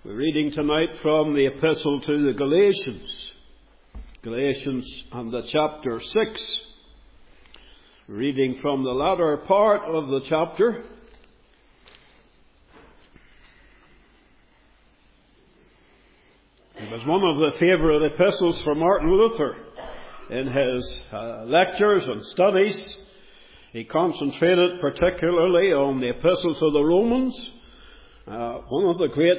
We're reading tonight from the Epistle to the Galatians. Galatians and the chapter 6. We're reading from the latter part of the chapter. It was one of the favourite epistles for Martin Luther. In his lectures and studies, he concentrated particularly on the Epistle to the Romans, one of the great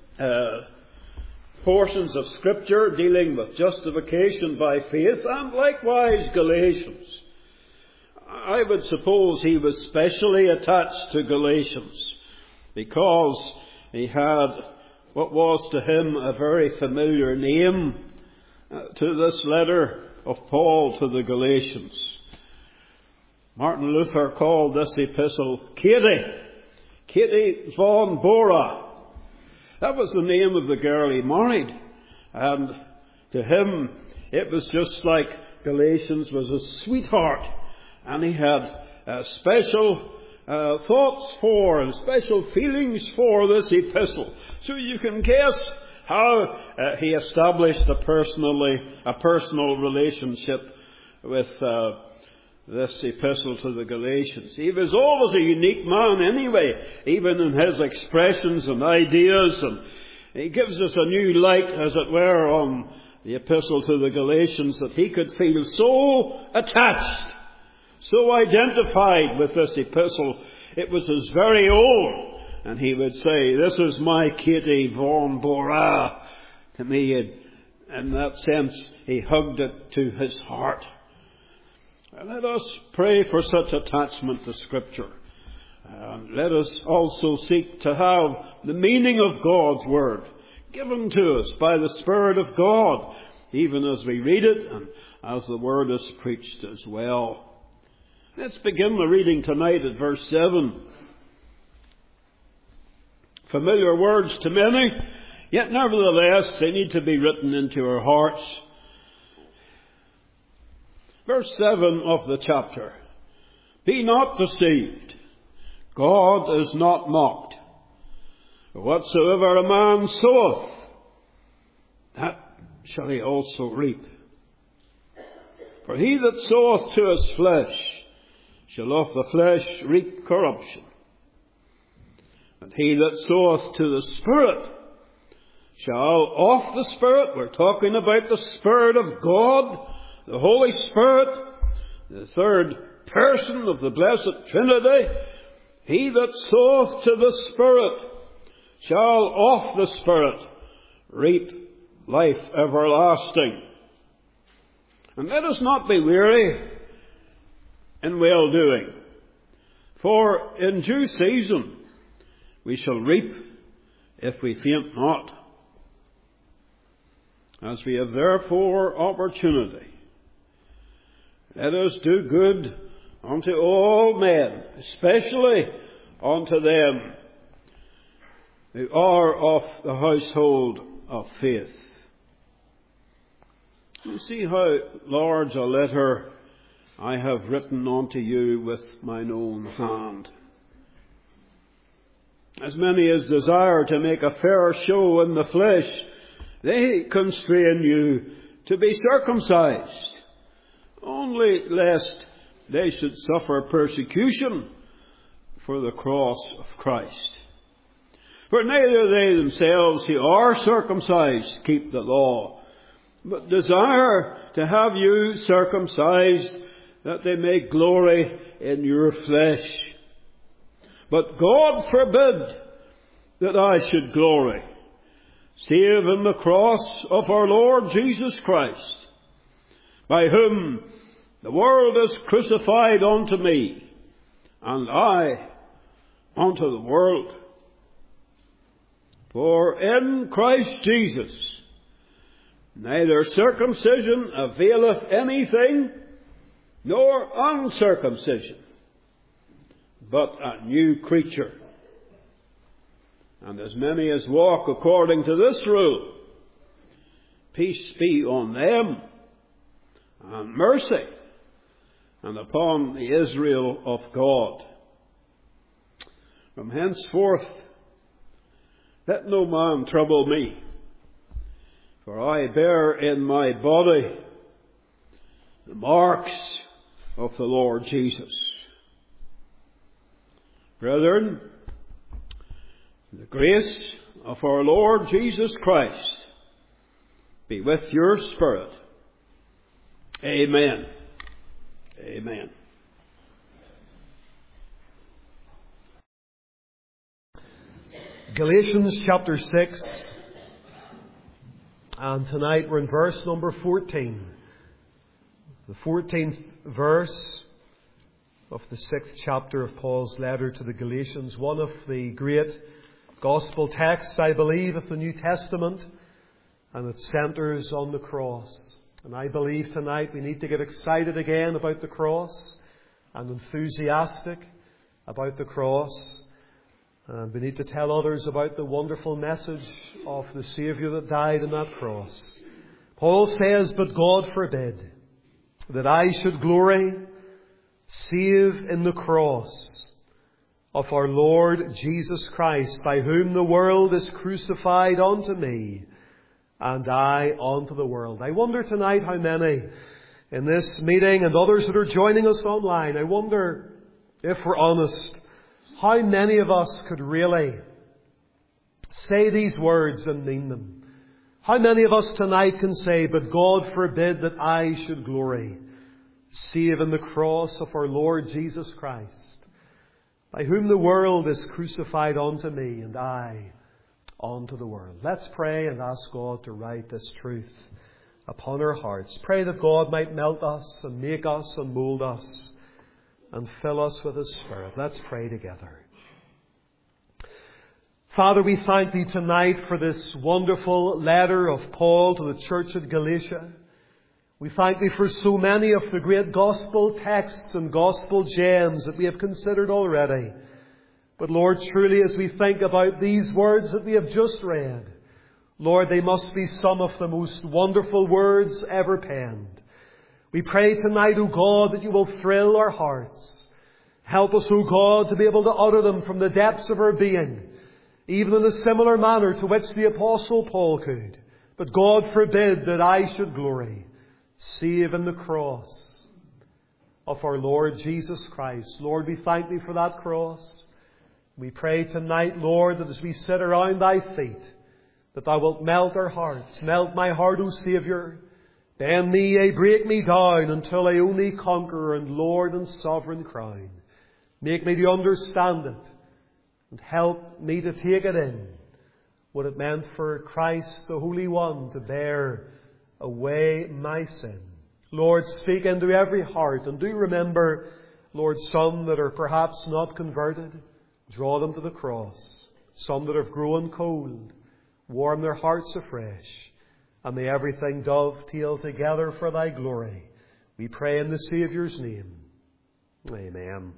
portions of Scripture dealing with justification by faith, and likewise Galatians. I would suppose he was specially attached to Galatians because he had what was to him a very familiar name to this letter of Paul to the Galatians. Martin Luther called this epistle Katie von Bora. That was the name of the girl he married. And to him, it was just like Galatians was a sweetheart. And he had special thoughts for and special feelings for this epistle. So you can guess how he established a personal relationship with this epistle to the Galatians. He was always a unique man anyway, even in his expressions and ideas, and he gives us a new light, as it were, on the epistle to the Galatians, that he could feel so attached, so identified with this epistle. It was his very own, and he would say, "This is my Katie von Bora." To me, in that sense, he hugged it to his heart. And let us pray for such attachment to Scripture. And let us also seek to have the meaning of God's Word given to us by the Spirit of God, even as we read it and as the Word is preached as well. Let's begin the reading tonight at verse 7. Familiar words to many, yet nevertheless they need to be written into our hearts. Verse 7 of the chapter. Be not deceived. God is not mocked. For whatsoever a man soweth, that shall he also reap. For he that soweth to his flesh shall of the flesh reap corruption. And he that soweth to the Spirit shall of the Spirit, we're talking about the Spirit of God, the Holy Spirit, the third person of the blessed Trinity, he that soweth to the Spirit shall of the Spirit reap life everlasting. And let us not be weary in well-doing, for in due season we shall reap if we faint not. As we have therefore opportunity, let us do good unto all men, especially unto them who are of the household of faith. You see how large a letter I have written unto you with mine own hand. As many as desire to make a fair show in the flesh, they constrain you to be circumcised, only lest they should suffer persecution for the cross of Christ. For neither they themselves who are circumcised keep the law, but desire to have you circumcised, that they may glory in your flesh. But God forbid that I should glory, save in the cross of our Lord Jesus Christ, by whom the world is crucified unto me, and I unto the world. For in Christ Jesus neither circumcision availeth anything, nor uncircumcision, but a new creature. And as many as walk according to this rule, peace be on them, and mercy, and upon the Israel of God. From henceforth let no man trouble me, for I bear in my body the marks of the Lord Jesus. Brethren, the grace of our Lord Jesus Christ be with your spirit. Amen. Amen. Galatians chapter 6, and tonight we're in verse number 14. The 14th verse of the 6th chapter of Paul's letter to the Galatians, one of the great gospel texts, I believe, of the New Testament, and it centres on the cross. And I believe tonight we need to get excited again about the cross and enthusiastic about the cross. And we need to tell others about the wonderful message of the Saviour that died on that cross. Paul says, "But God forbid that I should glory save in the cross of our Lord Jesus Christ, by whom the world is crucified unto me, and I unto the world." I wonder tonight how many in this meeting and others that are joining us online, I wonder, if we're honest, how many of us could really say these words and mean them? How many of us tonight can say, "But God forbid that I should glory save in the cross of our Lord Jesus Christ, by whom the world is crucified unto me, and I unto the world." Let's pray and ask God to write this truth upon our hearts. Pray that God might melt us and make us and mould us and fill us with His Spirit. Let's pray together. Father, we thank Thee tonight for this wonderful letter of Paul to the church at Galatia. We thank Thee for so many of the great gospel texts and gospel gems that we have considered already. But Lord, truly as we think about these words that we have just read, Lord, they must be some of the most wonderful words ever penned. We pray tonight, O God, that You will thrill our hearts. Help us, O God, to be able to utter them from the depths of our being, even in a similar manner to which the Apostle Paul could. But God forbid that I should glory save in the cross of our Lord Jesus Christ. Lord, we thank Thee for that cross. We pray tonight, Lord, that as we sit around Thy feet, that Thou wilt melt our hearts. Melt my heart, O Saviour. Bend me, yea, break me down, until I only conquer and Lord and sovereign crown. Make me to understand it, and help me to take it in, what it meant for Christ, the Holy One, to bear away my sin. Lord, speak into every heart, and do remember, Lord, some that are perhaps not converted, draw them to the cross. Some that have grown cold, warm their hearts afresh. And may everything dovetail together for Thy glory. We pray in the Saviour's name. Amen.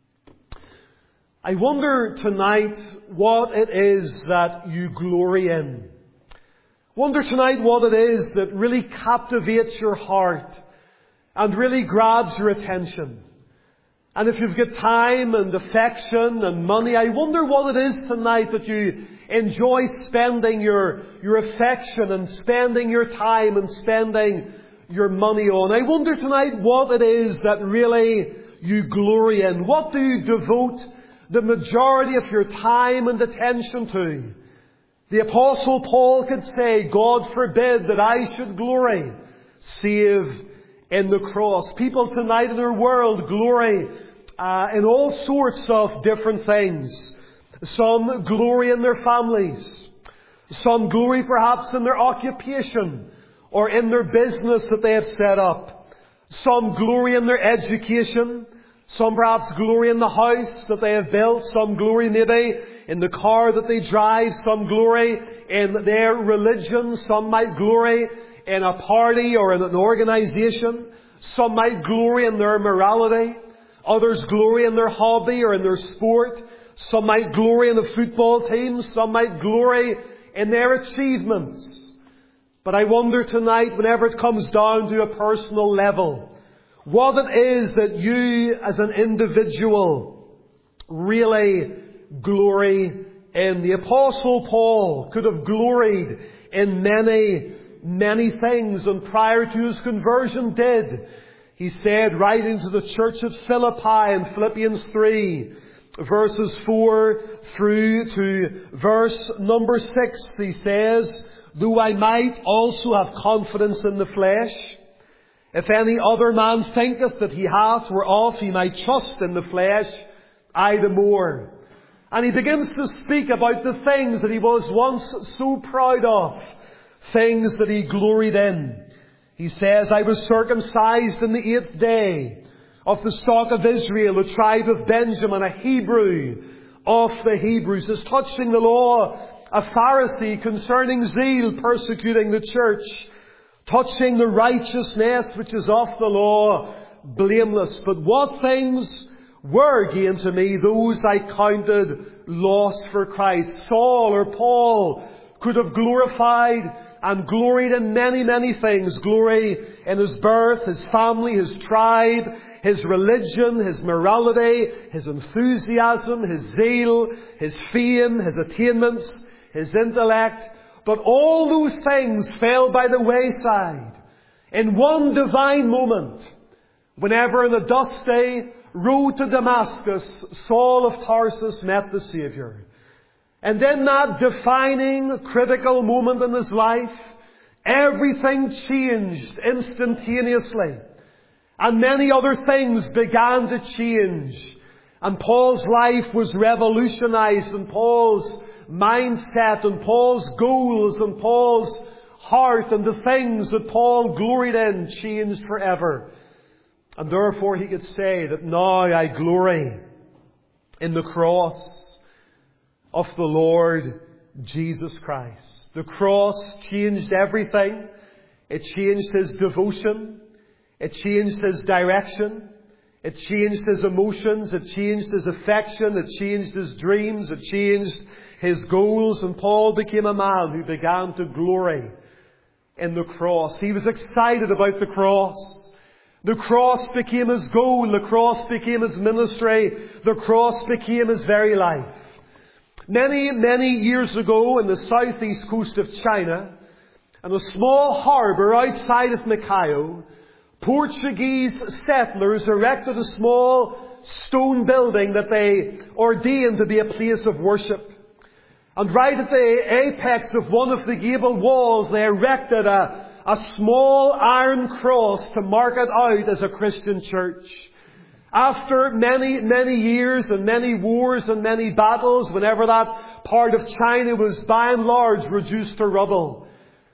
I wonder tonight what it is that you glory in. Wonder tonight what it is that really captivates your heart and really grabs your attention. And if you've got time and affection and money, I wonder what it is tonight that you enjoy spending your affection and spending your time and spending your money on. I wonder tonight what it is that really you glory in. What do you devote the majority of your time and attention to? The Apostle Paul could say, "God forbid that I should glory save in the cross." People tonight in our world glory in all sorts of different things. Some glory in their families. Some glory perhaps in their occupation or in their business that they have set up. Some glory in their education. Some perhaps glory in the house that they have built. Some glory maybe in the car that they drive. Some glory in their religion. Some might glory in a party or in an organization. Some might glory in their morality. Others glory in their hobby or in their sport. Some might glory in the football team. Some might glory in their achievements. But I wonder tonight, whenever it comes down to a personal level, what it is that you as an individual really glory And the Apostle Paul could have gloried in many things, and prior to his conversion did. He said, writing to the church at Philippi in Philippians 3, verses 4 through to verse number 6, he says, though I might also have confidence in the flesh, if any other man thinketh that he hath whereof he might trust in the flesh, I the more. And he begins to speak about the things that he was once so proud of, things that he gloried in. He says, I was circumcised in the 8th day, of the stock of Israel, the tribe of Benjamin, a Hebrew of the Hebrews, as touching the law, a Pharisee, concerning zeal, persecuting the church, touching the righteousness which is of the law, blameless. But what things were gain to me, those I counted loss for Christ. Saul or Paul could have glorified and gloried in many things. Glory in his birth, his family, his tribe, his religion, his morality, his enthusiasm, his zeal, his fame, his attainments, his intellect. But all those things fell by the wayside in one divine moment, whenever in the dusty road to Damascus, Saul of Tarsus met the Saviour. And in that defining, critical moment in his life, everything changed instantaneously. And many other things began to change. And Paul's life was revolutionized, and Paul's mindset, and Paul's goals, and Paul's heart, and the things that Paul gloried in changed forever. And therefore he could say that now I glory in the cross of the Lord Jesus Christ. The cross changed everything. It changed his devotion. It changed his direction. It changed his emotions. It changed his affection. It changed his dreams. It changed his goals. And Paul became a man who began to glory in the cross. He was excited about the cross. The cross became his goal. The cross became his ministry. The cross became his very life. Many years ago in the southeast coast of China, in a small harbour outside of Macau, Portuguese settlers erected a small stone building that they ordained to be a place of worship. And right at the apex of one of the gable walls, they erected a small iron cross to mark it out as a Christian church. After many years and many wars and many battles, whenever that part of China was by and large reduced to rubble,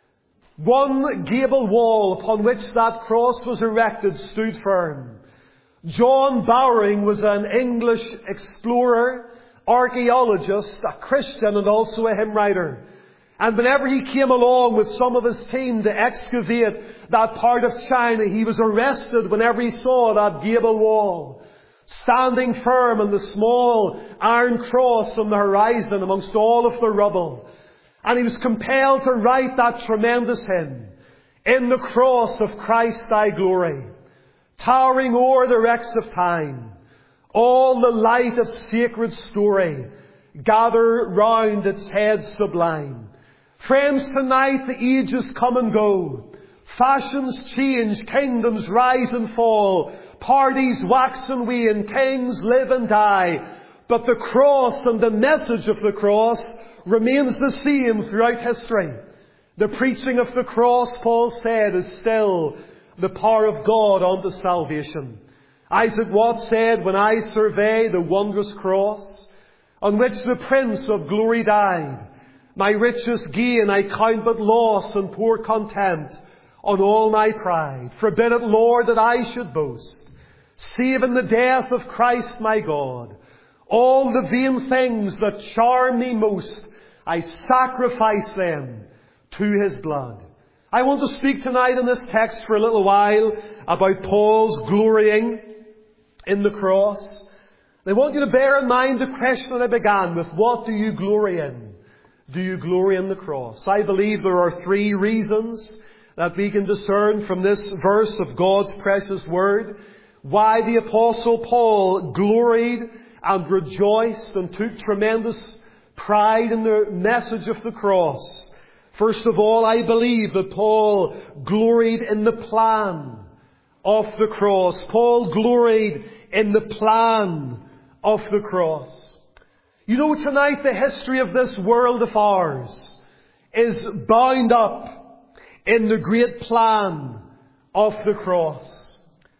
one gable wall upon which that cross was erected stood firm. John Bowring was an English explorer, archaeologist, a Christian, and also a hymn writer. And whenever he came along with some of his team to excavate that part of China, he was arrested whenever he saw that gable wall standing firm on the small iron cross on the horizon amongst all of the rubble. And he was compelled to write that tremendous hymn, "In the cross of Christ thy glory, towering o'er the wrecks of time, all the light of sacred story, gather round its head sublime." Friends, tonight the ages come and go. Fashions change, kingdoms rise and fall, parties wax and wane, kings live and die. But the cross and the message of the cross remains the same throughout history. The preaching of the cross, Paul said, is still the power of God unto salvation. Isaac Watts said, "When I survey the wondrous cross on which the Prince of Glory died, my richest gain I count but loss and pour contempt on all my pride. Forbid it, Lord, that I should boast, save in the death of Christ my God. All the vain things that charm me most, I sacrifice them to His blood." I want to speak tonight in this text for a little while about Paul's glorying in the cross. I want you to bear in mind the question that I began with. What do you glory in? Do you glory in the cross? I believe there are three reasons that we can discern from this verse of God's precious word why the Apostle Paul gloried and rejoiced and took tremendous pride in the message of the cross. First of all, I believe that Paul gloried in the plan of the cross. Paul gloried in the plan of the cross. You know, tonight the history of this world of ours is bound up in the great plan of the cross.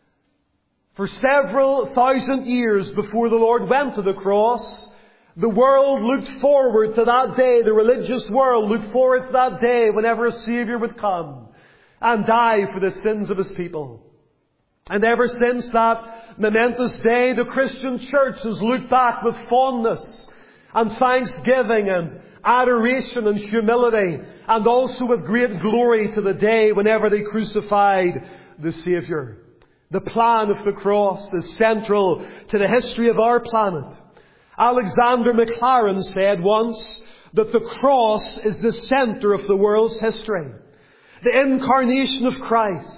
For several thousand years before the Lord went to the cross, the world looked forward to that day. The religious world looked forward to that day whenever a Saviour would come and die for the sins of His people. And ever since that momentous day, the Christian church has looked back with fondness and thanksgiving and adoration and humility, and also with great glory to the day whenever they crucified the Saviour. The plan of the cross is central to the history of our planet. Alexander Maclaren said once that the cross is the centre of the world's history. The incarnation of Christ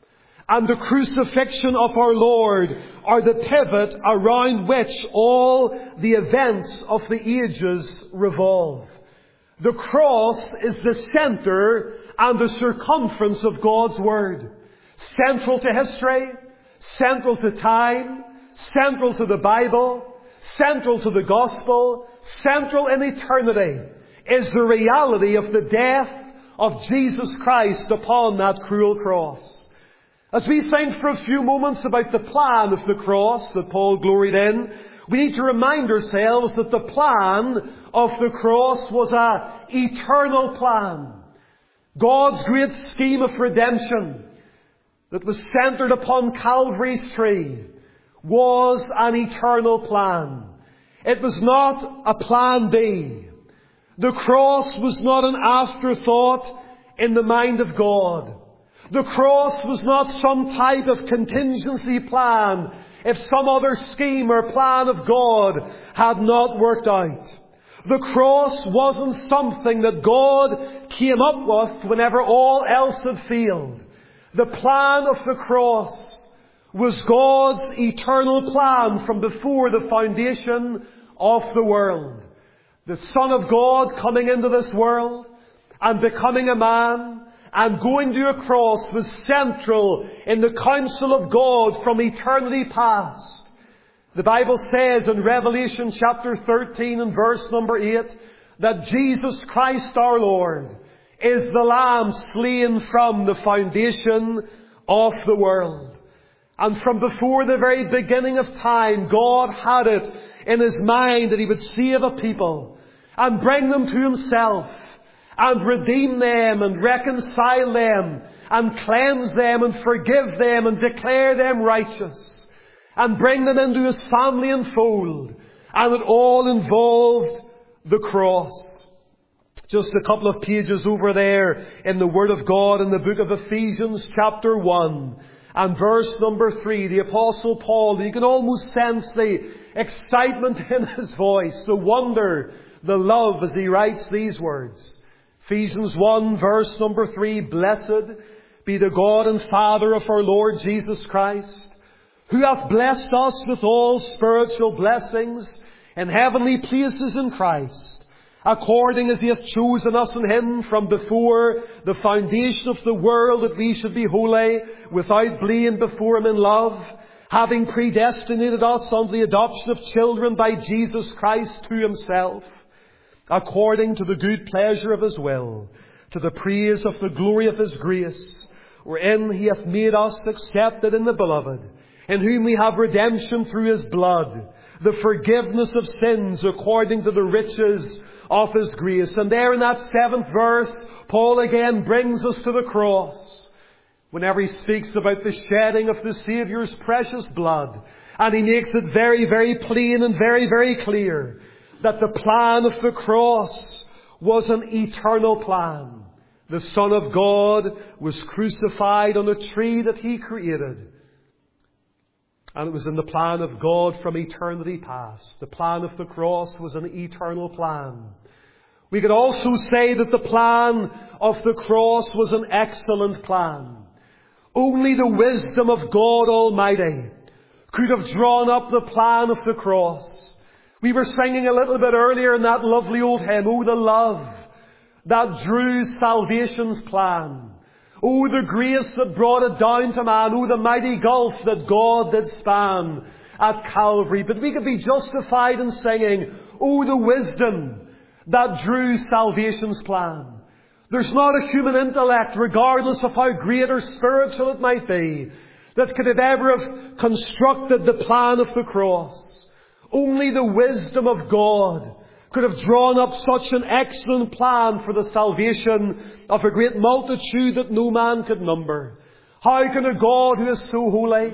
and the crucifixion of our Lord are the pivot around which all the events of the ages revolve. The cross is the centre and the circumference of God's Word. Central to history, central to time, central to the Bible, central to the gospel, central in eternity, is the reality of the death of Jesus Christ upon that cruel cross. As we think for a few moments about the plan of the cross that Paul gloried in, we need to remind ourselves that the plan of the cross was an eternal plan. God's great scheme of redemption that was centered upon Calvary's tree was an eternal plan. It was not a plan B. The cross was not an afterthought in the mind of God. The cross was not some type of contingency plan if some other scheme or plan of God had not worked out. The cross wasn't something that God came up with whenever all else had failed. The plan of the cross was God's eternal plan from before the foundation of the world. The Son of God coming into this world and becoming a man and going to a cross was central in the counsel of God from eternity past. The Bible says in Revelation chapter 13 and verse number 8 that Jesus Christ our Lord is the Lamb slain from the foundation of the world. And from before the very beginning of time, God had it in His mind that He would save a people and bring them to Himself and redeem them and reconcile them and cleanse them and forgive them and declare them righteous and bring them into His family and fold. And it all involved the cross. Just a couple of pages over there in the Word of God in the book of Ephesians chapter 1 and verse number 3, the Apostle Paul, you can almost sense the excitement in his voice, the wonder, the love as he writes these words. Ephesians 1 verse number 3, Blessed be the God and Father of our Lord Jesus Christ, who hath blessed us with all spiritual blessings in heavenly places in Christ, according as He hath chosen us in Him from before the foundation of the world, that we should be holy, without blame before Him in love, having predestinated us unto the adoption of children by Jesus Christ to Himself, according to the good pleasure of His will, to the praise of the glory of His grace, wherein He hath made us accepted in the Beloved, in whom we have redemption through His blood, the forgiveness of sins according to the riches of His grace. And there in that 7th verse, Paul again brings us to the cross, whenever he speaks about the shedding of the Saviour's precious blood. And he makes it very, very plain and very, very clear that the plan of the cross was an eternal plan. The Son of God was crucified on a tree that He created. And it was in the plan of God from eternity past. The plan of the cross was an eternal plan. We could also say that the plan of the cross was an excellent plan. Only the wisdom of God Almighty could have drawn up the plan of the cross. We were singing a little bit earlier in that lovely old hymn, "Oh, the love that drew salvation's plan. Oh, the grace that brought it down to man. Oh, the mighty gulf that God did span at Calvary." But we could be justified in singing, "Oh, the wisdom that drew salvation's plan." There's not a human intellect, regardless of how great or spiritual it might be, that could have ever have constructed the plan of the cross. Only the wisdom of God could have drawn up such an excellent plan for the salvation of a great multitude that no man could number. How can a God who is so holy,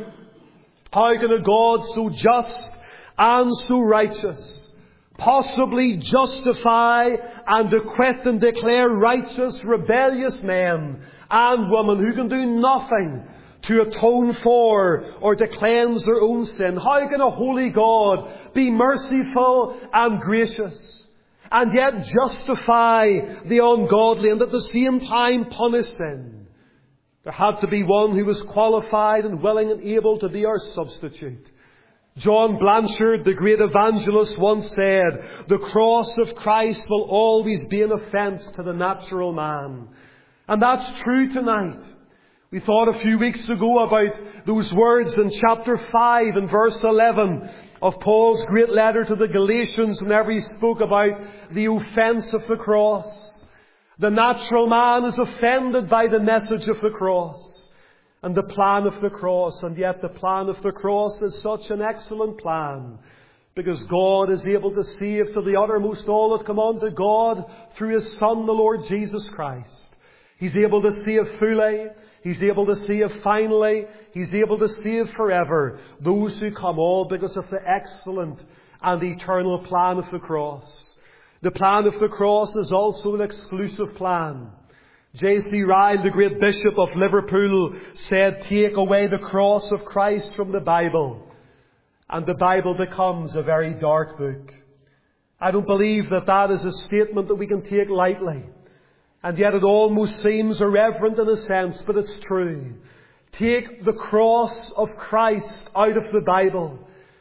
how can a God so just and so righteous possibly justify and acquit and declare righteous, rebellious men and women who can do nothing to atone for or to cleanse their own sin? How can a holy God be merciful and gracious and yet justify the ungodly and at the same time punish sin? There had to be one who was qualified and willing and able to be our substitute. John Blanchard, the great evangelist, once said, "The cross of Christ will always be an offence to the natural man." And that's true tonight. We thought a few weeks ago about those words in chapter 5 and verse 11 of Paul's great letter to the Galatians whenever he spoke about the offence of the cross. The natural man is offended by the message of the cross and the plan of the cross, and yet the plan of the cross is such an excellent plan because God is able to save to the uttermost all that come unto God through His Son, the Lord Jesus Christ. He's able to save fully. He's able to save finally. He's able to save forever those who come, all because of the excellent and eternal plan of the cross. The plan of the cross is also an exclusive plan. J.C. Ryle, the great Bishop of Liverpool, said, "Take away the cross of Christ from the Bible, and the Bible becomes a very dark book." I don't believe that is a statement that we can take lightly. And yet it almost seems irreverent in a sense, but it's true. Take the cross of Christ out of the Bible.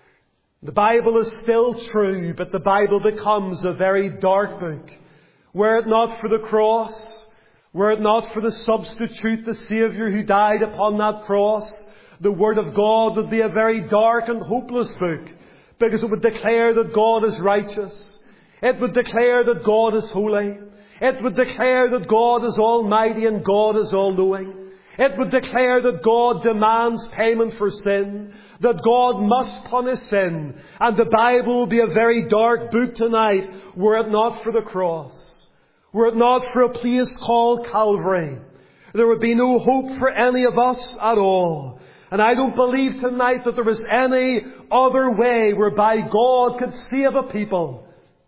The Bible is still true, but the Bible becomes a very dark book. Were it not for the cross, were it not for the substitute, the Saviour who died upon that cross, the Word of God would be a very dark and hopeless book, because it would declare that God is righteous. It would declare that God is holy. It would declare that God is almighty and God is all-knowing. It would declare that God demands payment for sin, that God must punish sin. And the Bible would be a very dark book tonight were it not for the cross. Were it not for a place called Calvary, there would be no hope for any of us at all. And I don't believe tonight that there is any other way whereby God could save a people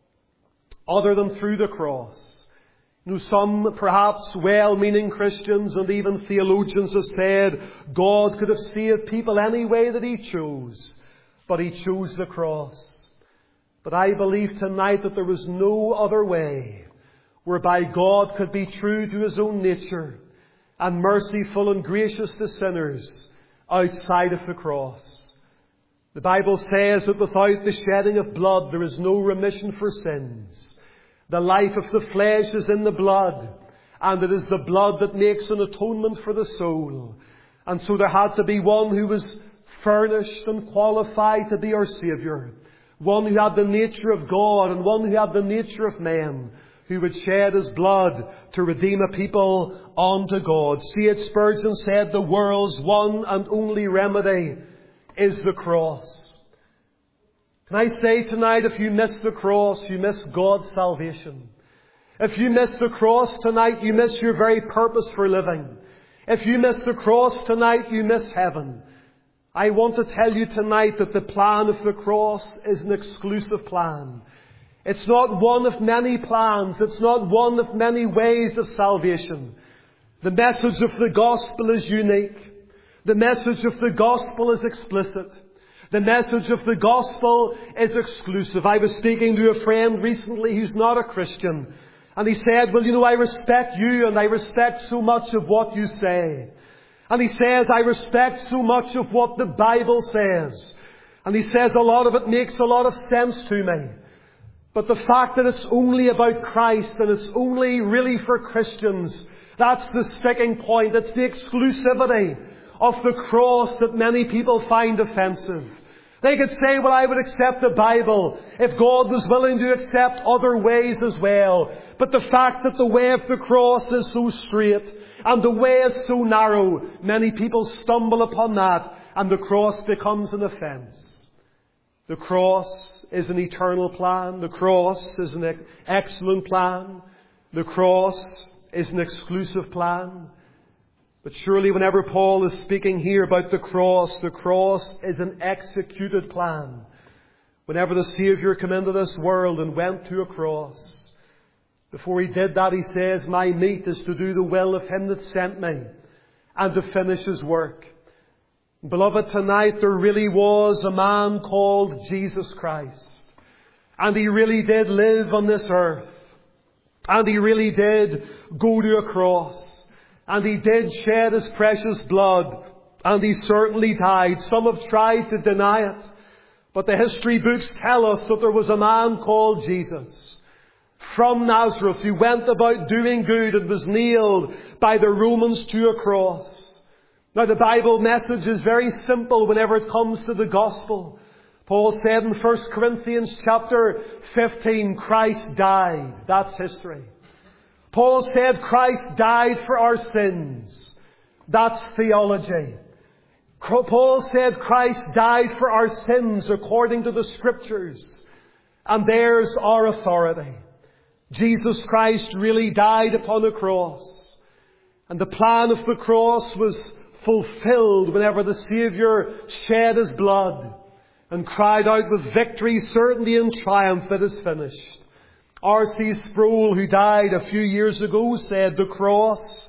other than through the cross. You know, some perhaps well-meaning Christians and even theologians have said God could have saved people any way that He chose, but He chose the cross. But I believe tonight that there was no other way whereby God could be true to His own nature and merciful and gracious to sinners outside of the cross. The Bible says that without the shedding of blood there is no remission for sins. The life of the flesh is in the blood, and it is the blood that makes an atonement for the soul. And so there had to be one who was furnished and qualified to be our Saviour, one who had the nature of God and one who had the nature of man, who would shed His blood to redeem a people unto God. C.H. Spurgeon said, "The world's one and only remedy is the cross." Can I say tonight, if you miss the cross, you miss God's salvation. If you miss the cross tonight, you miss your very purpose for living. If you miss the cross tonight, you miss heaven. I want to tell you tonight that the plan of the cross is an exclusive plan. It's not one of many plans. It's not one of many ways of salvation. The message of the gospel is unique. The message of the gospel is explicit. The message of the gospel is exclusive. I was speaking to a friend recently who's not a Christian. And he said, "Well, you know, I respect you and I respect so much of what you say." And he says, "I respect so much of what the Bible says. And he says a lot of it makes a lot of sense to me. But the fact that it's only about Christ and it's only really for Christians, that's the sticking point. It's the exclusivity of the cross that many people find offensive. They could say, well, I would accept the Bible if God was willing to accept other ways as well. But the fact that the way of the cross is so straight and the way is so narrow, many people stumble upon that and the cross becomes an offence. The cross is an eternal plan. The cross is an excellent plan. The cross is an exclusive plan. But surely whenever Paul is speaking here about the cross is an executed plan. Whenever the Saviour came into this world and went to a cross, before he did that he says, my meat is to do the will of him that sent me and to finish his work. Beloved, tonight there really was a man called Jesus Christ. And he really did live on this earth. And he really did go to a cross. And he did shed his precious blood. And he certainly died. Some have tried to deny it. But the history books tell us that there was a man called Jesus from Nazareth who went about doing good and was nailed by the Romans to a cross. Now the Bible message is very simple whenever it comes to the gospel. Paul said in 1 Corinthians chapter 15, Christ died. That's history. Paul said Christ died for our sins. That's theology. Paul said Christ died for our sins according to the Scriptures. And there's our authority. Jesus Christ really died upon a cross. And the plan of the cross was fulfilled whenever the Saviour shed his blood and cried out with victory, certainty and triumph, it is finished. R.C. Sproul, who died a few years ago, said the cross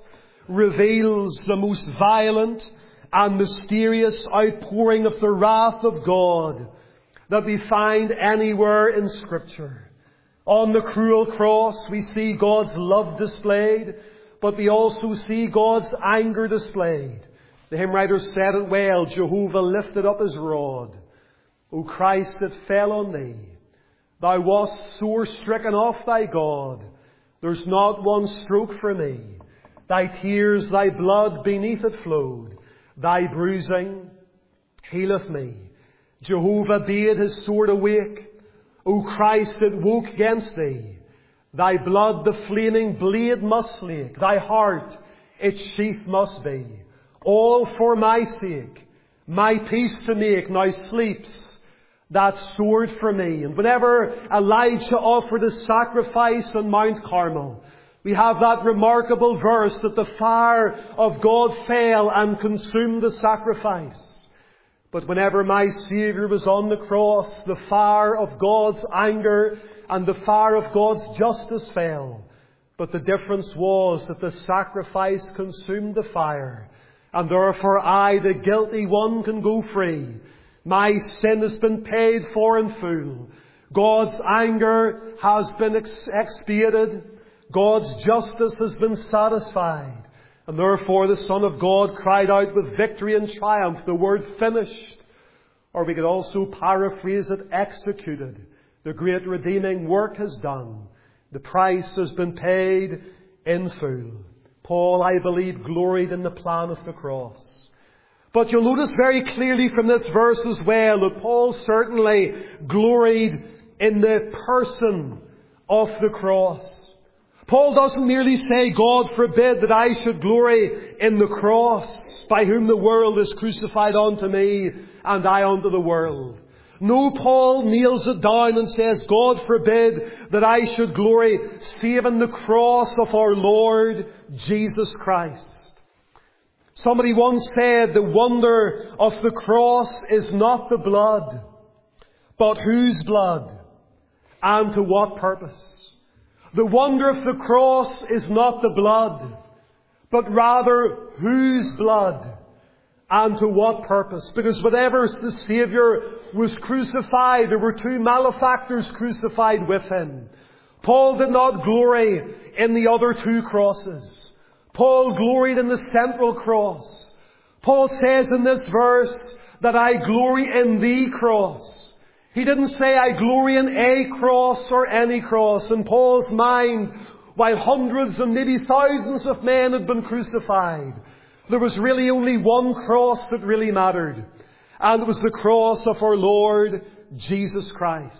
reveals the most violent and mysterious outpouring of the wrath of God that we find anywhere in Scripture. On the cruel cross we see God's love displayed, but we also see God's anger displayed. The hymn writer said it well, Jehovah lifted up his rod. O Christ that fell on thee, thou wast sore stricken off thy God. There's not one stroke for me. Thy tears, thy blood beneath it flowed. Thy bruising healeth me. Jehovah bade his sword awake. O Christ that woke against thee, thy blood the flaming blade must slake. Thy heart its sheath must be. All for my sake, my peace to make, now sleeps that sword for me. And whenever Elijah offered his sacrifice on Mount Carmel, we have that remarkable verse that the fire of God fell and consumed the sacrifice. But whenever my Saviour was on the cross, the fire of God's anger and the fire of God's justice fell. But the difference was that the sacrifice consumed the fire. And therefore I, the guilty one, can go free. My sin has been paid for in full. God's anger has been expiated. God's justice has been satisfied. And therefore the Son of God cried out with victory and triumph the word finished. Or we could also paraphrase it, executed. The great redeeming work has done. The price has been paid in full. Paul, I believe, gloried in the plan of the cross. But you'll notice very clearly from this verse as well that Paul certainly gloried in the person of the cross. Paul doesn't merely say, God forbid that I should glory in the cross, by whom the world is crucified unto me, and I unto the world. No, Paul nails it down and says, God forbid that I should glory save in the cross of our Lord Jesus Christ. Somebody once said, the wonder of the cross is not the blood, but whose blood and to what purpose? The wonder of the cross is not the blood, but rather whose blood and to what purpose? Because whenever the Saviour was crucified, there were two malefactors crucified with him. Paul did not glory in the other two crosses. Paul gloried in the central cross. Paul says in this verse, that I glory in the cross. He didn't say I glory in a cross or any cross. In Paul's mind, while hundreds and maybe thousands of men had been crucified, there was really only one cross that really mattered. And it was the cross of our Lord Jesus Christ.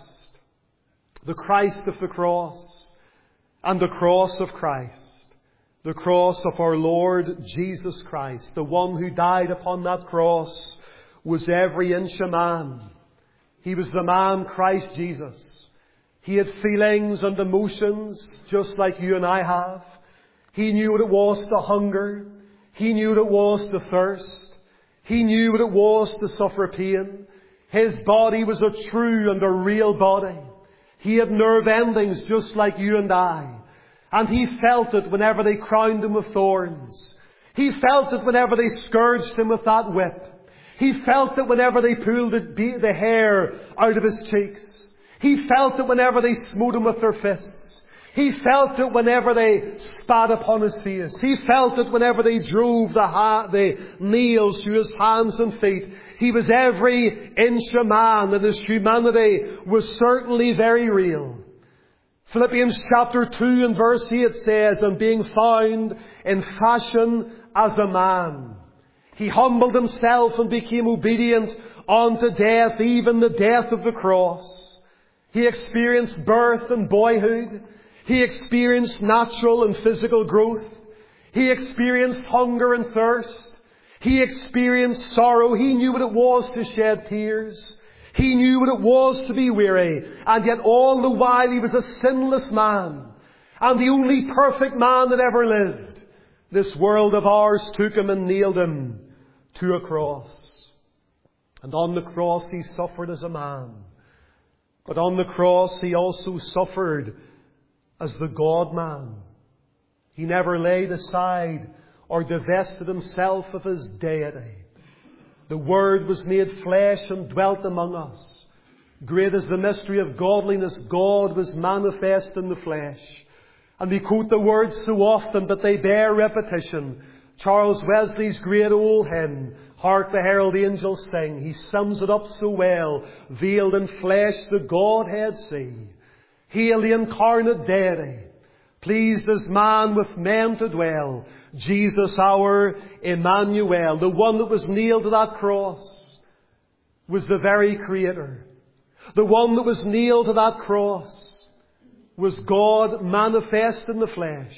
The Christ of the cross and the cross of Christ. The cross of our Lord Jesus Christ. The one who died upon that cross was every inch a man. He was the man Christ Jesus. He had feelings and emotions just like you and I have. He knew what it was to hunger. He knew what it was to thirst. He knew what it was to suffer pain. His body was a true and a real body. He had nerve endings just like you and I. And He felt it whenever they crowned Him with thorns. He felt it whenever they scourged Him with that whip. He felt it whenever they pulled the hair out of His cheeks. He felt it whenever they smote Him with their fists. He felt it whenever they spat upon His face. He felt it whenever they drove the nails through His hands and feet. He was every inch a man, and His humanity was certainly very real. Philippians chapter 2 and verse 8 says, and being found in fashion as a man, He humbled Himself and became obedient unto death, even the death of the cross. He experienced birth and boyhood. He experienced natural and physical growth. He experienced hunger and thirst. He experienced sorrow. He knew what it was to shed tears. He knew what it was to be weary. And yet all the while He was a sinless man. And the only perfect man that ever lived. This world of ours took Him and nailed Him to a cross. And on the cross He suffered as a man. But on the cross He also suffered as the God-man. He never laid aside or divested Himself of His deity. The Word was made flesh and dwelt among us. Great is the mystery of godliness. God was manifest in the flesh. And we quote the words so often that they bear repetition. Charles Wesley's great old hymn, Hark the Herald Angels Sing, he sums it up so well. Veiled in flesh the Godhead see. Hail the incarnate deity, pleased as man with men to dwell. Jesus our Emmanuel, the one that was nailed to that cross, was the very Creator. The one that was nailed to that cross was God manifest in the flesh.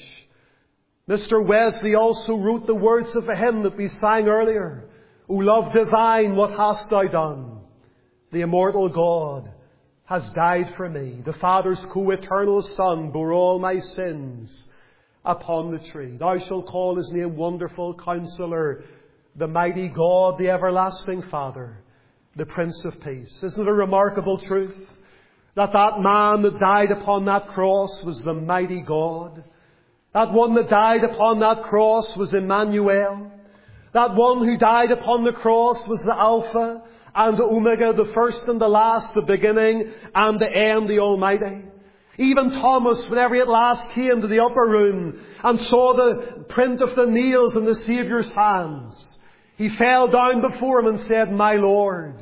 Mr. Wesley also wrote the words of a hymn that we sang earlier. O love divine, what hast Thou done? The immortal God has died for me. The Father's co-eternal Son bore all my sins upon the tree. Thou shalt call His name Wonderful Counselor, the Mighty God, the Everlasting Father, the Prince of Peace. Isn't it a remarkable truth that that man that died upon that cross was the mighty God? That one that died upon that cross was Emmanuel. That one who died upon the cross was the Alpha and the Omega, the first and the last, the beginning and the end, the Almighty. Even Thomas, whenever he at last came to the upper room and saw the print of the nails in the Saviour's hands, he fell down before Him and said, My Lord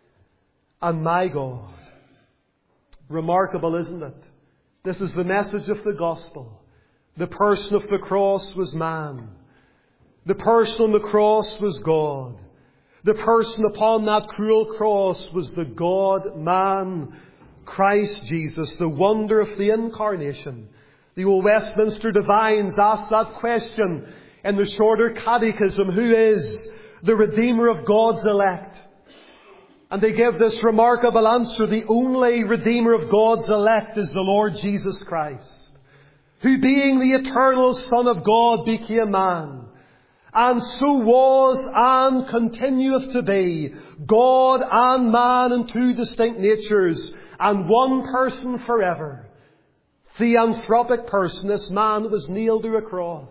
and my God. Remarkable, isn't it? This is the message of the gospel. The person of the cross was man. The person on the cross was God. The person upon that cruel cross was the God-man, Christ Jesus, the wonder of the incarnation. The old Westminster Divines asked that question in the shorter catechism, who is the Redeemer of God's elect? And they give this remarkable answer, the only Redeemer of God's elect is the Lord Jesus Christ, who being the eternal Son of God became man, and so was and continueth to be God and man in two distinct natures, and one person forever. The anthropic person, this man that was nailed to a cross.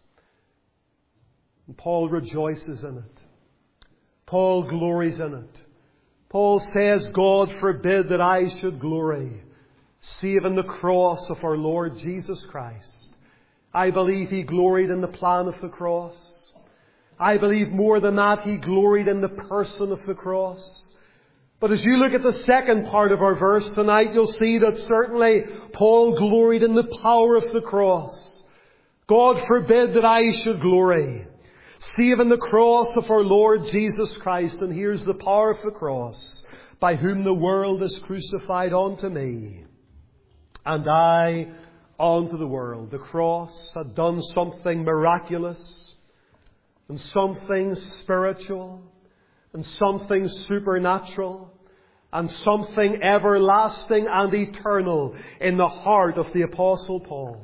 And Paul rejoices in it. Paul glories in it. Paul says, God forbid that I should glory, save in the cross of our Lord Jesus Christ. I believe he gloried in the plan of the cross. I believe more than that, He gloried in the person of the cross. But as you look at the second part of our verse tonight, you'll see that certainly Paul gloried in the power of the cross. God forbid that I should glory, save in the cross of our Lord Jesus Christ. And here's the power of the cross, by whom the world is crucified unto me, and I unto the world. The cross had done something miraculous, and something spiritual, and something supernatural, and something everlasting and eternal in the heart of the Apostle Paul.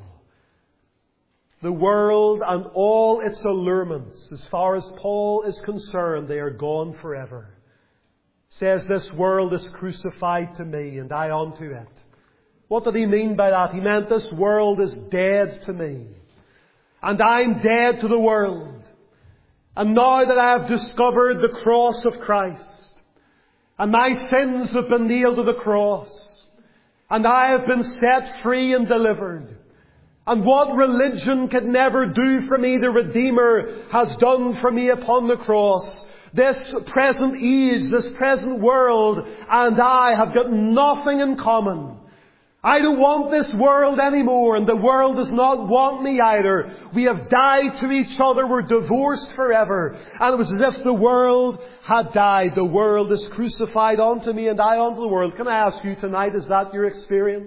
The world and all its allurements, as far as Paul is concerned, they are gone forever. He says, this world is crucified to me, and I unto it. What did he mean by that? He meant this world is dead to me, and I'm dead to the world. And now that I have discovered the cross of Christ, and my sins have been nailed to the cross, and I have been set free and delivered, and what religion could never do for me, the Redeemer has done for me upon the cross. This present age, this present world, and I have got nothing in common. I don't want this world anymore, and the world does not want me either. We have died to each other. We're divorced forever. And it was as if the world had died. The world is crucified unto me, and I unto the world. Can I ask you tonight, is that your experience?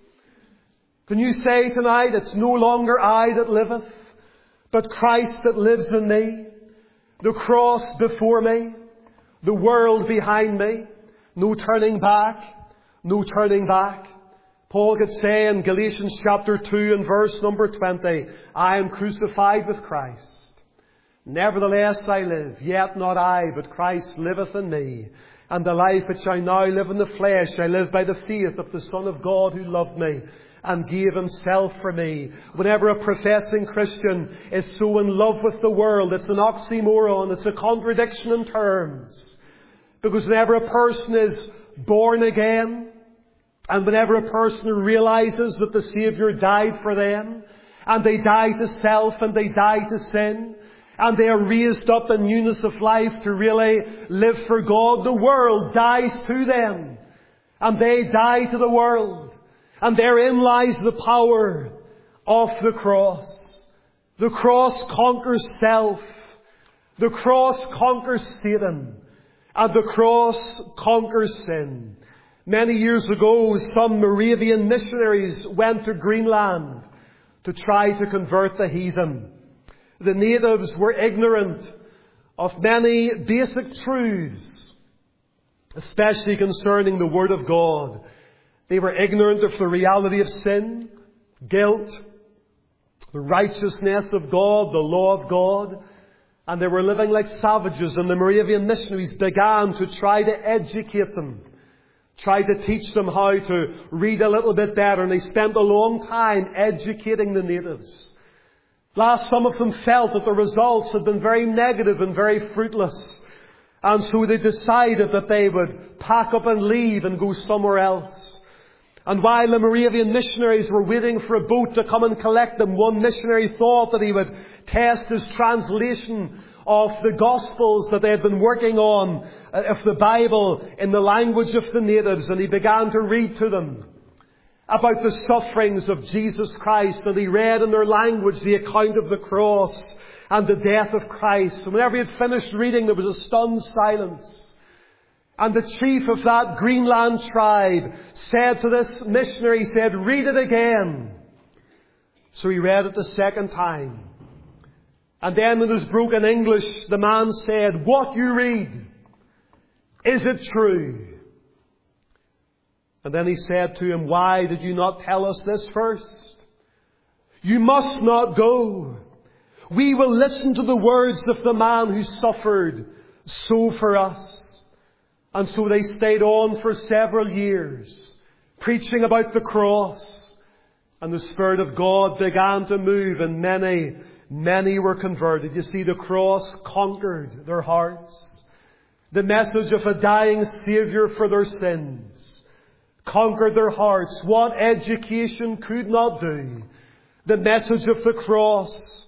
Can you say tonight, it's no longer I that liveth, but Christ that lives in me? The cross before me, the world behind me, no turning back, no turning back. Paul could say in Galatians chapter 2 and verse number 20, I am crucified with Christ. Nevertheless I live, yet not I, but Christ liveth in me. And the life which I now live in the flesh, I live by the faith of the Son of God who loved me and gave Himself for me. Whenever a professing Christian is so in love with the world, it's an oxymoron, it's a contradiction in terms. Because whenever a person is born again, and whenever a person realizes that the Saviour died for them, and they die to self and they die to sin, and they are raised up in newness of life to really live for God, the world dies to them, and they die to the world. And therein lies the power of the cross. The cross conquers self. The cross conquers Satan. And the cross conquers sin. Many years ago, some Moravian missionaries went to Greenland to try to convert the heathen. The natives were ignorant of many basic truths, especially concerning the Word of God. They were ignorant of the reality of sin, guilt, the righteousness of God, the law of God, and they were living like savages. And the Moravian missionaries began to try to educate them, tried to teach them how to read a little bit better, and they spent a long time educating the natives. Last, some of them felt that the results had been very negative and very fruitless, and so they decided that they would pack up and leave and go somewhere else. And while the Moravian missionaries were waiting for a boat to come and collect them, one missionary thought that he would test his translation of the Gospels that they had been working on, of the Bible, in the language of the natives, and he began to read to them about the sufferings of Jesus Christ. And he read in their language the account of the cross and the death of Christ. And whenever he had finished reading, there was a stunned silence. And the chief of that Greenland tribe said to this missionary, he said, read it again. So he read it the second time. And then in his broken English, the man said, what you read, is it true? And then he said to him, why did you not tell us this first? You must not go. We will listen to the words of the man who suffered so for us. And so they stayed on for several years, preaching about the cross. And the Spirit of God began to move, and many were converted. You see, the cross conquered their hearts. The message of a dying Saviour for their sins conquered their hearts. What education could not do. The message of the cross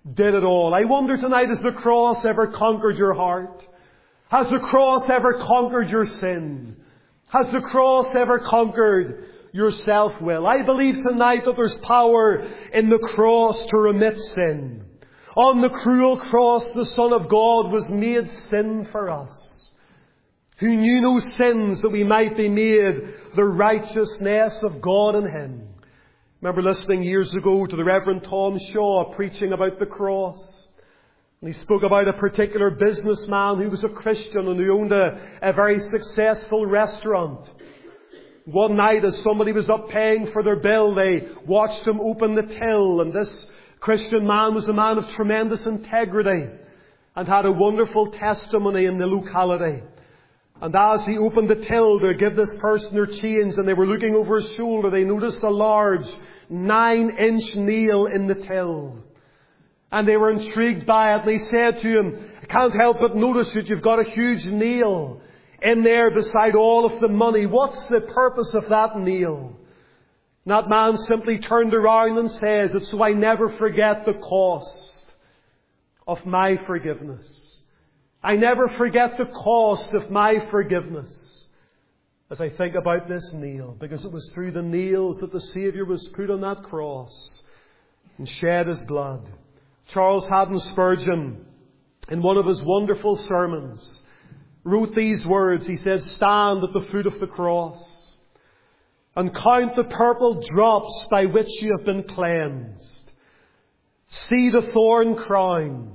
did it all. I wonder tonight, has the cross ever conquered your heart? Has the cross ever conquered your sin? Has the cross ever conquered your self-will? I believe tonight that there's power in the cross to remit sin. On the cruel cross, the Son of God was made sin for us, who knew no sins, that we might be made the righteousness of God in Him. I remember listening years ago to the Reverend Tom Shaw preaching about the cross. And he spoke about a particular businessman who was a Christian and who owned a very successful restaurant. One night, as somebody was up paying for their bill, they watched him open the till, and this Christian man was a man of tremendous integrity and had a wonderful testimony in the locality. And as he opened the till to give this person their change, and they were looking over his shoulder, they noticed a large 9-inch nail in the till. And they were intrigued by it. And they said to him, I can't help but notice that you've got a huge nail in there beside all of the money. What's the purpose of that nail? And that man simply turned around and says, it's so I never forget the cost of my forgiveness. I never forget the cost of my forgiveness as I think about this nail, because it was through the nails that the Saviour was put on that cross and shed His blood. Charles Haddon Spurgeon, in one of his wonderful sermons, wrote these words. He said, stand at the foot of the cross and count the purple drops by which you have been cleansed. See the thorn crown.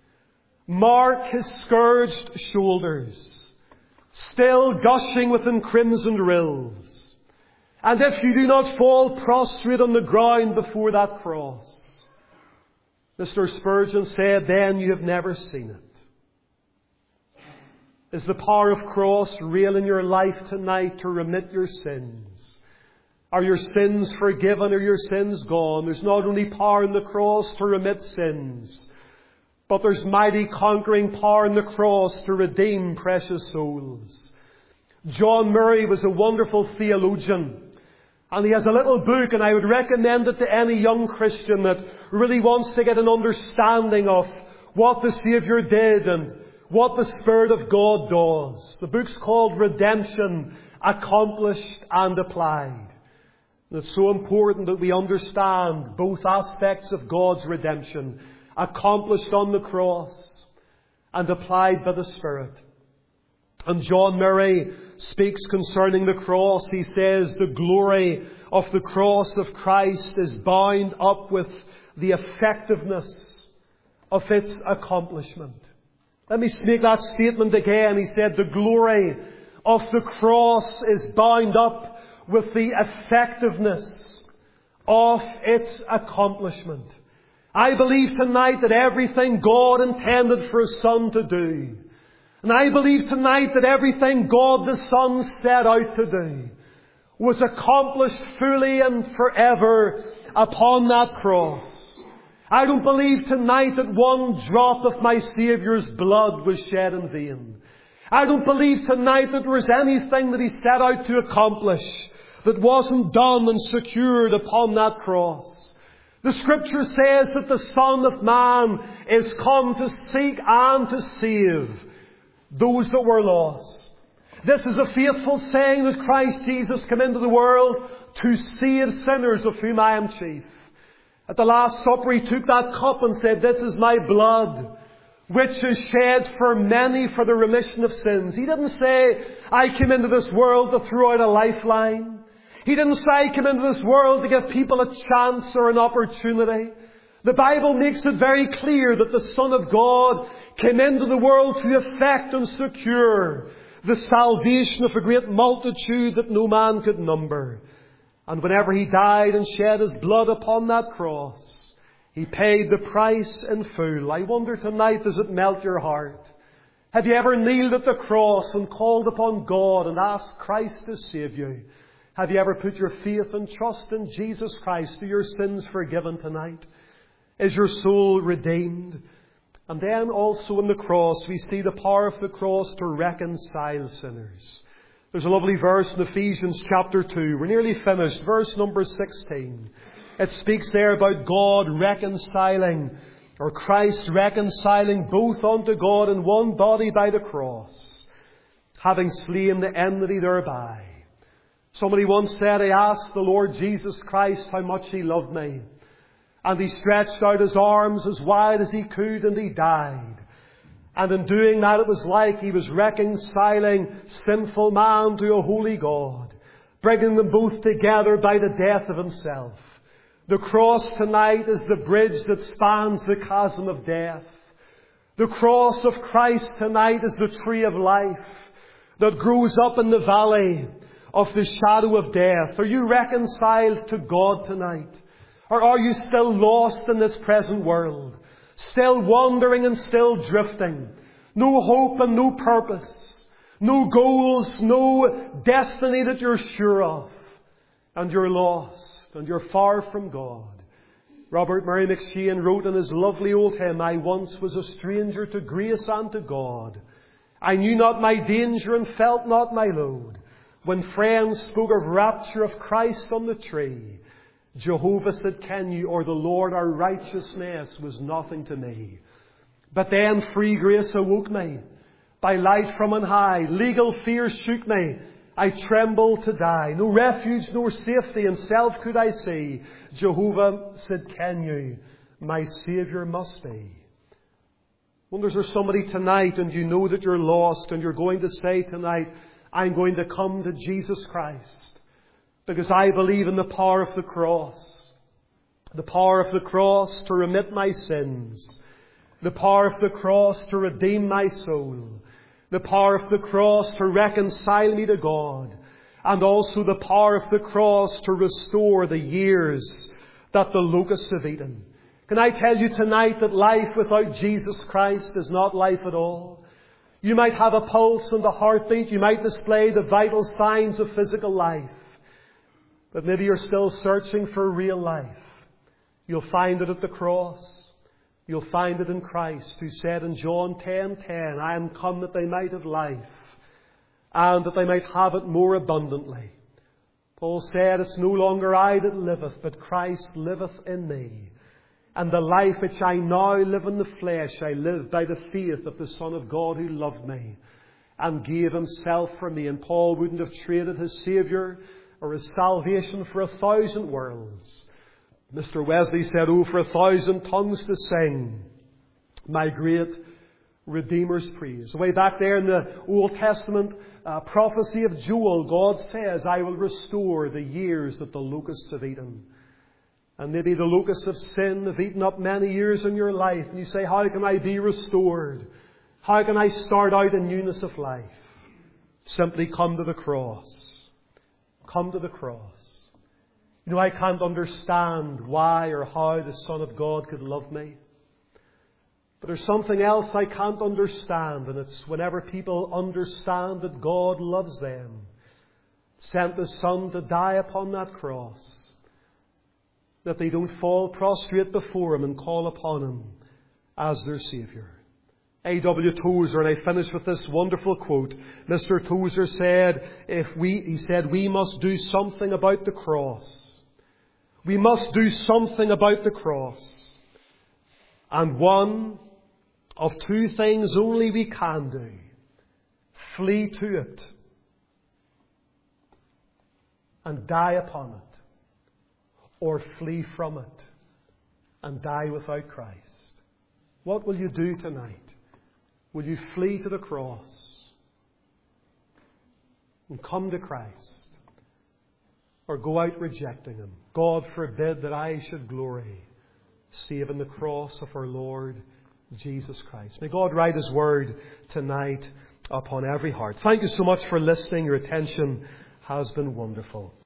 Mark His scourged shoulders, still gushing within crimson rills. And if you do not fall prostrate on the ground before that cross, Mr. Spurgeon said, then you have never seen it. Is the power of cross real in your life tonight to remit your sins? Are your sins forgiven? Are your sins gone? There's not only power in the cross to remit sins, but there's mighty conquering power in the cross to redeem precious souls. John Murray was a wonderful theologian. And he has a little book, and I would recommend it to any young Christian that really wants to get an understanding of what the Saviour did and what the Spirit of God does. The book's called Redemption, Accomplished and Applied. And it's so important that we understand both aspects of God's redemption, accomplished on the cross and applied by the Spirit. And John Murray speaks concerning the cross. He says the glory of the cross of Christ is bound up with the effectiveness of its accomplishment. Let me make that statement again. He said the glory of the cross is bound up with the effectiveness of its accomplishment. I believe tonight that everything God intended for His Son to do, and I believe tonight that everything God the Son set out to do, was accomplished fully and forever upon that cross. I don't believe tonight that one drop of my Saviour's blood was shed in vain. I don't believe tonight that there was anything that He set out to accomplish that wasn't done and secured upon that cross. The Scripture says that the Son of Man is come to seek and to save those that were lost. This is a faithful saying that Christ Jesus came into the world to save sinners, of whom I am chief. At the Last Supper He took that cup and said, this is my blood, which is shed for many for the remission of sins. He didn't say, I came into this world to throw out a lifeline. He didn't say, I came into this world to give people a chance or an opportunity. The Bible makes it very clear that the Son of God came into the world to effect and secure the salvation of a great multitude that no man could number. And whenever He died and shed His blood upon that cross, He paid the price in full. I wonder tonight, does it melt your heart? Have you ever kneeled at the cross and called upon God and asked Christ to save you? Have you ever put your faith and trust in Jesus Christ? Are your sins forgiven tonight? Is your soul redeemed? And then also in the cross, we see the power of the cross to reconcile sinners. There's a lovely verse in Ephesians chapter 2. We're nearly finished. Verse number 16. It speaks there about God reconciling or Christ reconciling both unto God in one body by the cross, having slain the enmity thereby. Somebody once said, I asked the Lord Jesus Christ how much He loved me. And He stretched out His arms as wide as He could, and He died. And in doing that, it was like He was reconciling sinful man to a holy God, bringing them both together by the death of Himself. The cross tonight is the bridge that spans the chasm of death. The cross of Christ tonight is the tree of life that grows up in the valley of the shadow of death. Are you reconciled to God tonight? Or are you still lost in this present world? Still wandering and still drifting? No hope and no purpose. No goals, no destiny that you're sure of. And you're lost and you're far from God. Robert Murray McShane wrote in his lovely old hymn, I once was a stranger to grace and to God. I knew not my danger and felt not my load. When friends spoke of rapture of Christ on the tree, Jehovah said, Ken you, or the Lord our righteousness was nothing to me. But then free grace awoke me. By light from on high, legal fear shook me. I trembled to die. No refuge nor safety in self could I see. Jehovah said, Ken you, my Saviour must be. Wonder, is there somebody tonight and you know that you're lost and you're going to say tonight, I'm going to come to Jesus Christ because I believe in the power of the cross. The power of the cross to remit my sins. The power of the cross to redeem my soul. The power of the cross to reconcile me to God. And also the power of the cross to restore the years that the locusts have eaten. Can I tell you tonight that life without Jesus Christ is not life at all? You might have a pulse and a heartbeat. You might display the vital signs of physical life. But maybe you're still searching for real life. You'll find it at the cross. You'll find it in Christ, who said in John 10:10, I am come that they might have life, and that they might have it more abundantly. Paul said, it's no longer I that liveth, but Christ liveth in me. And the life which I now live in the flesh, I live by the faith of the Son of God who loved me and gave Himself for me. And Paul wouldn't have traded his Saviour or his salvation for 1,000 worlds. Mr. Wesley said, oh, for 1,000 tongues to sing my great Redeemer's praise. Way back there in the Old Testament prophecy of Joel, God says, I will restore the years that the locusts have eaten. And maybe the locusts of sin have eaten up many years in your life. And you say, how can I be restored? How can I start out in newness of life? Simply come to the cross. Come to the cross. You know, I can't understand why or how the Son of God could love me. But there's something else I can't understand, and it's whenever people understand that God loves them, sent the Son to die upon that cross, that they don't fall prostrate before Him and call upon Him as their Saviour. A.W. Tozer, and I finish with this wonderful quote. Mr. Tozer said, he said, we must do something about the cross. We must do something about the cross. And one of two things only we can do. Flee to it and die upon it. Or flee from it and die without Christ. What will you do tonight? Will you flee to the cross and come to Christ? Or go out rejecting Him? God forbid that I should glory save in the cross of our Lord Jesus Christ. May God write His word tonight upon every heart. Thank you so much for listening. Your attention has been wonderful.